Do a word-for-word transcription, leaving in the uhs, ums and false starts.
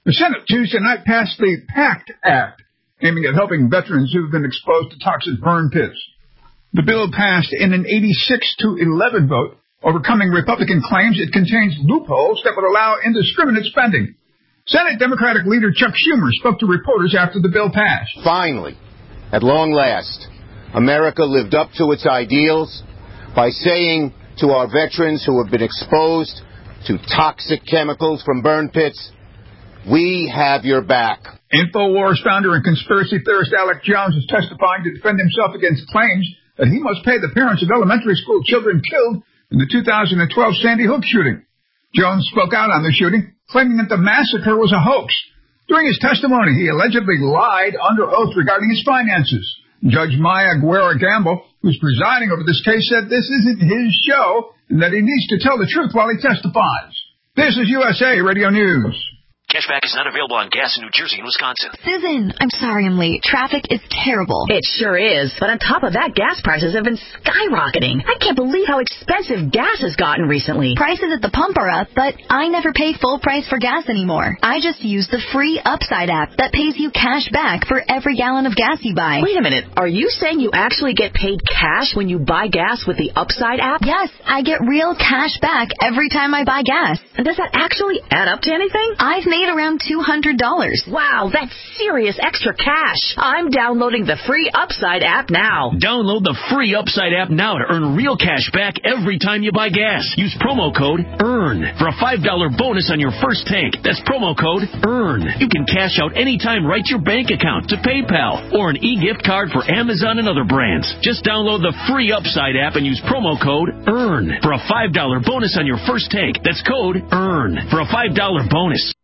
The Senate Tuesday night passed the PACT Act, aiming at helping veterans who have been exposed to toxic burn pits. The bill passed in an eighty-six to eleven vote, overcoming Republican claims it contains loopholes that would allow indiscriminate spending. Senate Democratic leader Chuck Schumer spoke to reporters after the bill passed. Finally, at long last, America lived up to its ideals by saying to our veterans who have been exposed to toxic chemicals from burn pits, we have your back. InfoWars founder and conspiracy theorist Alex Jones is testifying to defend himself against claims that he must pay the parents of elementary school children killed in the two thousand twelve Sandy Hook shooting. Jones spoke out on the shooting, claiming that the massacre was a hoax. During his testimony, he allegedly lied under oath regarding his finances. Judge Maya Guerra Gamble, who's presiding over this case, said this isn't his show and that he needs to tell the truth while he testifies. This is U S A Radio News. Cashback is not available on gas in New Jersey and Wisconsin. Susan, I'm sorry I'm late. Traffic is terrible. It sure is. But on top of that, gas prices have been skyrocketing. I can't believe how expensive gas has gotten recently. Prices at the pump are up, but I never pay full price for gas anymore. I just use the free Upside app that pays you cash back for every gallon of gas you buy. Wait a minute. Are you saying you actually get paid cash when you buy gas with the Upside app? Yes, I get real cash back every time I buy gas. And does that actually add up to anything? I've made around two hundred dollars. Wow, that's serious extra cash. I'm downloading the free Upside app now. Download the free Upside app now to earn real cash back every time you buy gas. Use promo code EARN for a five dollar bonus on your first tank. That's promo code EARN. You can cash out anytime right to your bank account, to PayPal, or an e-gift card for Amazon and other brands. Just download the free Upside app and use promo code EARN for a five dollar bonus on your first tank. That's code EARN for a five dollar bonus.